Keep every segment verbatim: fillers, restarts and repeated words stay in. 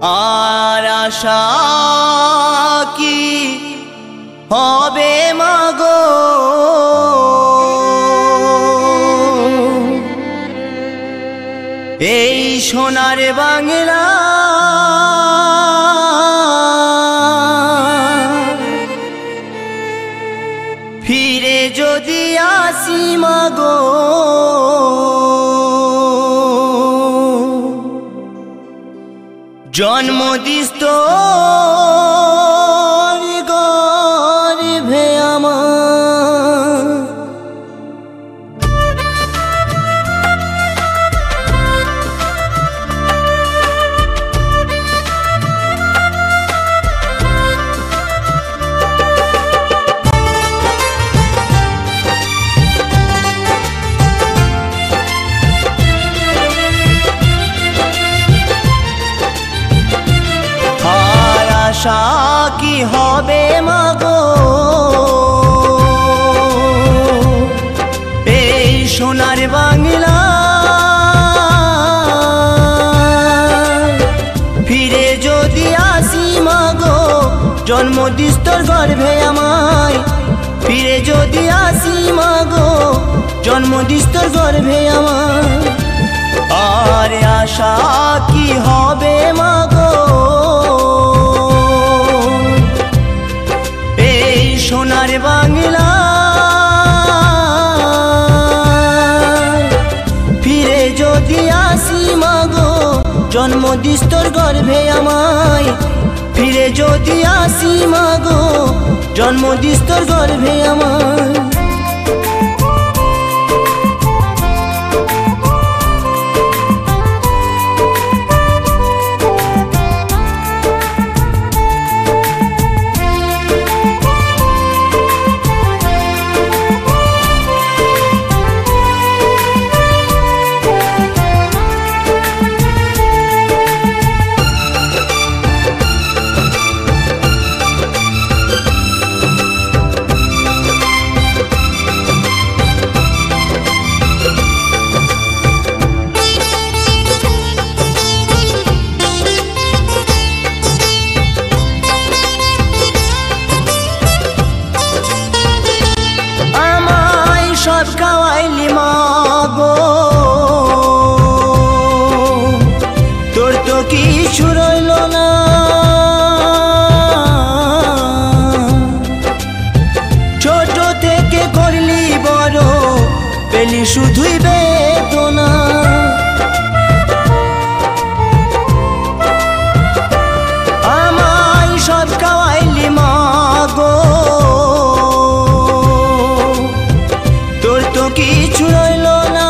আর আশা কি হবে মাগো, এই সোনার বাংলা ফিরে যদি আসি মাগো, জন্মদিষ্ট গর্ভে আমার আশা কি হবে মাগো, এই সোনার বাংলা ফিরে যদি আসি মাগো, জন্মদিষ্টর গর্ভে আমায় ফিরে যদি আসি মাগো, জন্মদিষ্টর গর্ভে আমায়। আর আশা কি হবে মাগো, সোনার বাংলা ফিরে যদি আসি মাগো, জন্মদিষ্টর গর্ভে আমায় ফিরে যদি আসি মাগো, জন্মদিষ্টর গর্ভে আমায়। সব খাওয়াইলি মাগো, তোর তো কিছু রইল না, ছোট থেকে করলি বড় পেলি শুধুই বেদনা। আমায় সব খাওয়াইলি মাগো, কিছু রইল না,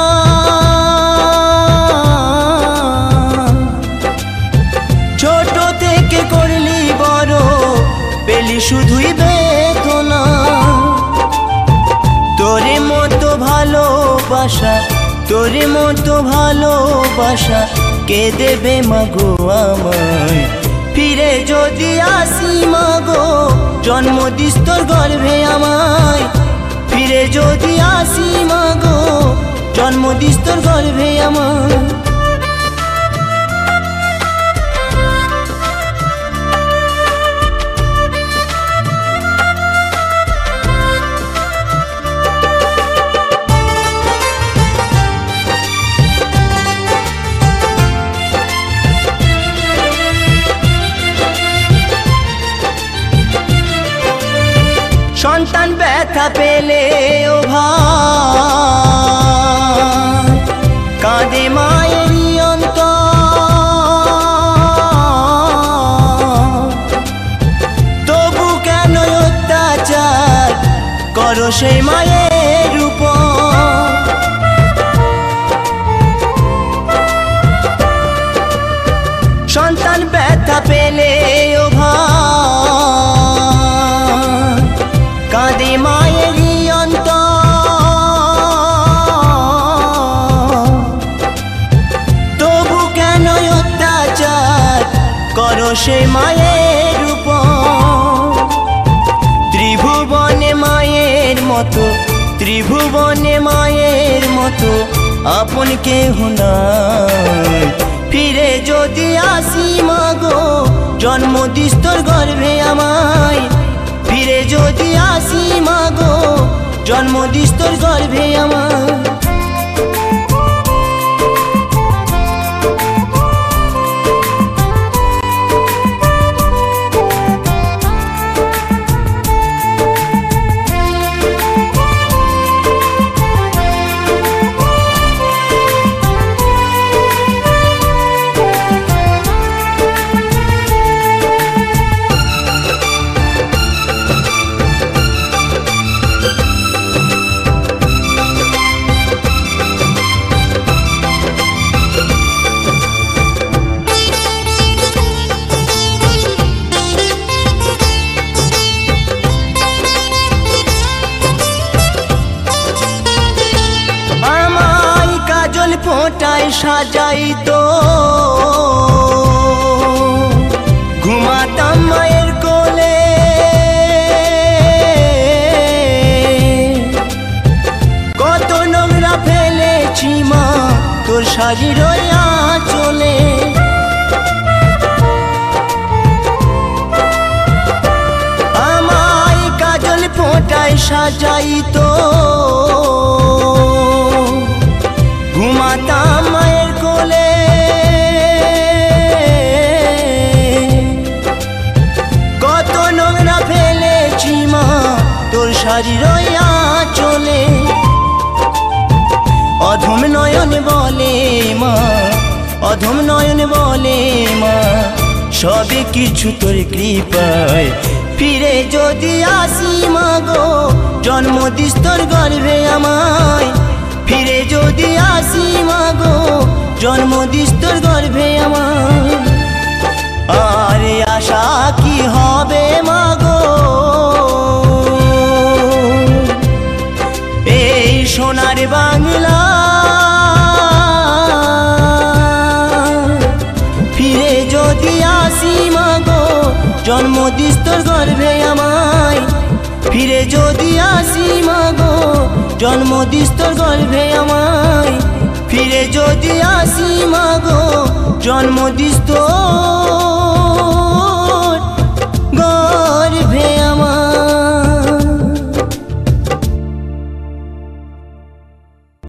ছোট থেকে করলি বড় পেলি শুধুই বেদনা। তোরে মতো ভালোবাসা তোরে মতো ভালোবাসা কে দেবে মাগো আমায়, ফিরে যদি আসি মাগো, জন্মদিষ্টর গর্ভে আমায় ফিরে যদি আসি মাগো, জন্মদিষ্টর গর্ভে আমার। সন্তান ব্যথা পেলে ও ভাই কাঁদে মায়েরই অন্তর, তবু কেন অত্যাচার করো সেই মায়ের উপর। সন্তান ব্যথা পেলে ও ভাই কাঁদে মায়েরই অন্তর, তবু কেন অত্যাচার করো সে মায়ের উপর। ত্রিভুবনে মায়ের মতো ত্রিভুবনে মায়ের মতো আপন কেহ নাই, ফিরে যদি আসি মাগো জন্ম দিস তোর গর্ভে আমায়, ফিরে যদি আসি মাগো জন্ম দিস তোর গর্ভে আমায়। ফোঁটায় সাজাই তো ঘুমাতাম মায়ের কোলে, কত নোংরা ফেলেছি মা তোর শাড়ির আঁচলে। আমায় কাজল ফোঁটায় সাজাই তো ঘুমাতাম মায়ের কোলে, কত নোংরা ফেলেছি মা তোর শাড়ির আঁচলে। অধম নয়ন বলে মা, অধম নয়ন বলে মা, সবে কিছু তোর কৃপায়, ফিরে যদি আসি মাগো জন্ম দিস তোর গর্ভে আমায়, ফিরে যদি আসি মাগো জন্ম দিস তোর গর্ভে আমায়। আরে আশা কি হবে মাগো এই সোনার বাংলা, ফিরে যদি আসি মাগো জন্ম দিস তোর গর্ভে আমায়, ফিরে যদি আসি মাগো জন্ম দিস তোর গর্ভে আমায়, ফিরে যদি আসি মাগো জন্ম দিস তোর